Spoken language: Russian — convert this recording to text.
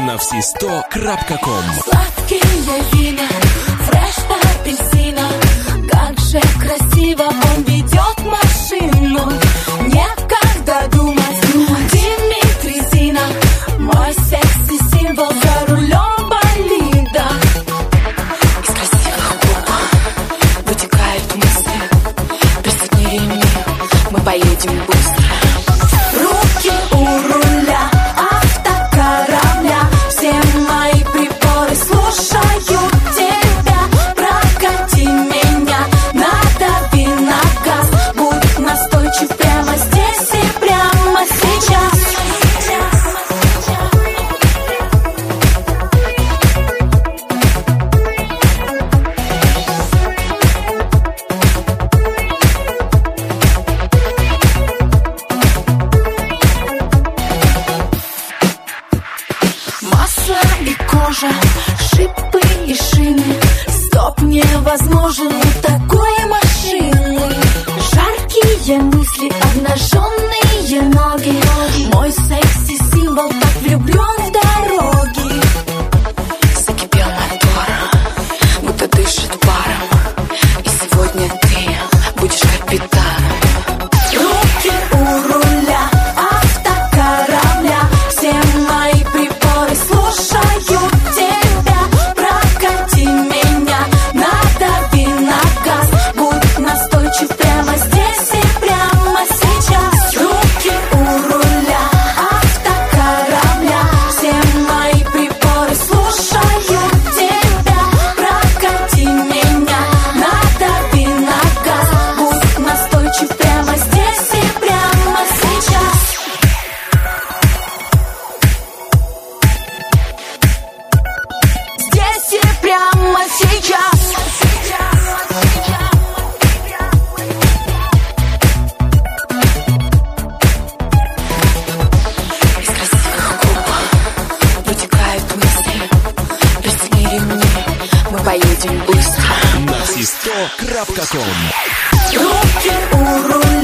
на все100.com. Сладкие вина, фреш по апельсинам. Как же красиво он ведет машину. Некогда думать, Дмитрий Зина, мой секси-символ за рулем болида. Из красивых губ вытекают мысли. Пристегни ремни, мы поедем быстро. Руки у руля автокорабля. Все мои приборы слушают тебя. Прокати меня, надави на газ. Будь настойчив прямо здесь и прямо сейчас. Масло и кожа, шипы и шины. Стоп невозможен у такой машины. Жаркие мысли, обнаженные ноги. Мой секси-символ так влюблен в дороги. Закипел мотор, будто дышит паром. И сегодня ты будешь капитаном. Руки у руля автокорабля. Все мои приборы слушают тебя. Прокати меня, надави на газ. Будь настойчив прямо здесь и прямо сейчас. Руки у руля автокорабля. Все мои приборы слушают тебя. Прокати меня, надави на газ. Будь настойчив прямо здесь и прямо сейчас. Здесь и прямо сейчас. Из красивых губ вытекают мысли. Пристегни ремни, мы поедем быстро. На все100.com. Руки у руля